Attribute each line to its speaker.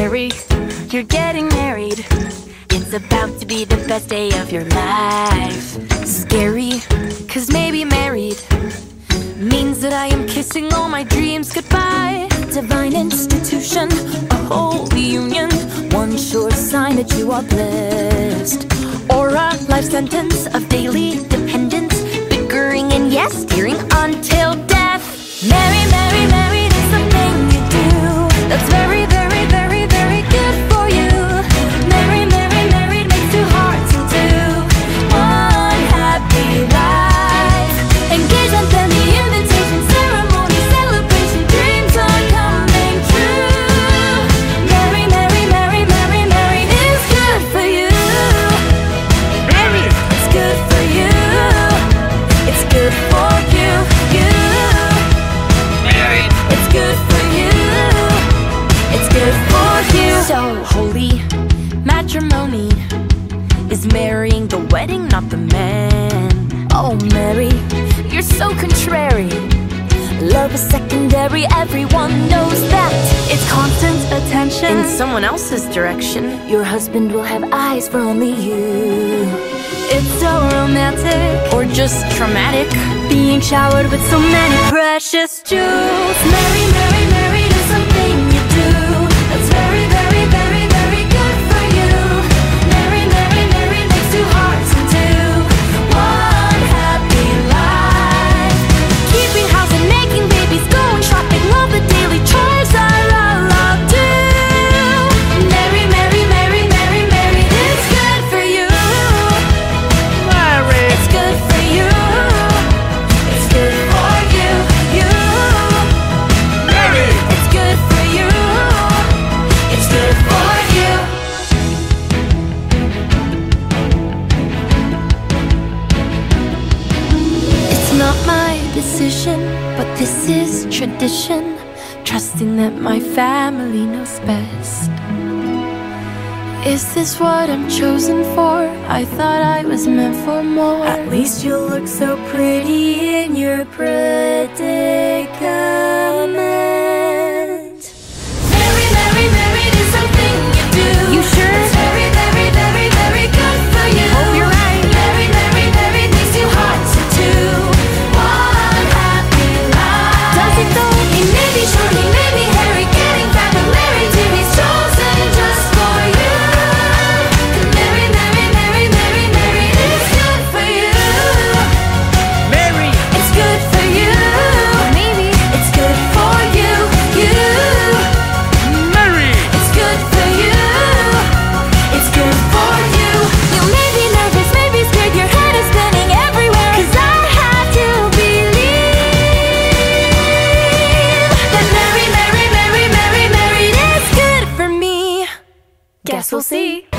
Speaker 1: Mary, you're getting married. It's about to be the best day of your life. Scary, cause maybe married means that I am kissing all my dreams goodbye. Divine institution, a holy union, one sure sign that you are blessed. Or a life sentence of daily dependence, bickering and yes, steering until death. Mary, Mary, married is something you do that's very, very, very, very good for you. Mary, Mary, married makes two hearts into one happy life. Engagement, then the invitation ceremony, celebration, dreams are coming true. Mary, Mary, Mary, Mary, married is good for you. Mary, it's good for you. It's good for you, you. Married, it's good for you. It's good for you. So holy matrimony is marrying the wedding, not the man. Oh, Mary, you're so contrary. Love is secondary, everyone knows that. It's constant attention in someone else's direction. Your husband will have eyes for only you. It's so romantic, or just traumatic, being showered with so many precious jewels. Mary, Mary, married is something you do that's very, very, very, very good for you. Mary, Mary, married makes two hearts into one happy life. Keeping house and making babies, going shopping, love the daily chores are all I'll do. Mary, Mary, Mary, Mary, married is good for you. Mary, it's good for you. It's good for you, you. Mary, it's good for you. It's good for you. It's not my decision, but this is tradition, trusting that my family knows best. Is this what I'm chosen for? I thought I was meant for more. At least you look so pretty in your predicament. Mary, Mary, married is something you do. You sure? It's very, very, very, very good for you. Hope you're right. Mary, Mary, married makes two hearts into one happy life. Does it though? He may be short, he may be hairy, getting fat, but married to he's chosen just for you. Mary, Mary, Mary, Mary, married is good for you.
Speaker 2: Mary,
Speaker 1: It's good for you. Maybe it's good for you, you.
Speaker 2: Mary,
Speaker 1: It's good for you. It's good for you. You may be nervous, maybe scared, your head is spinning everywhere. 'Cause I have to believe that Mary, Mary, Mary, Mary, married is good for me. Guess we'll see.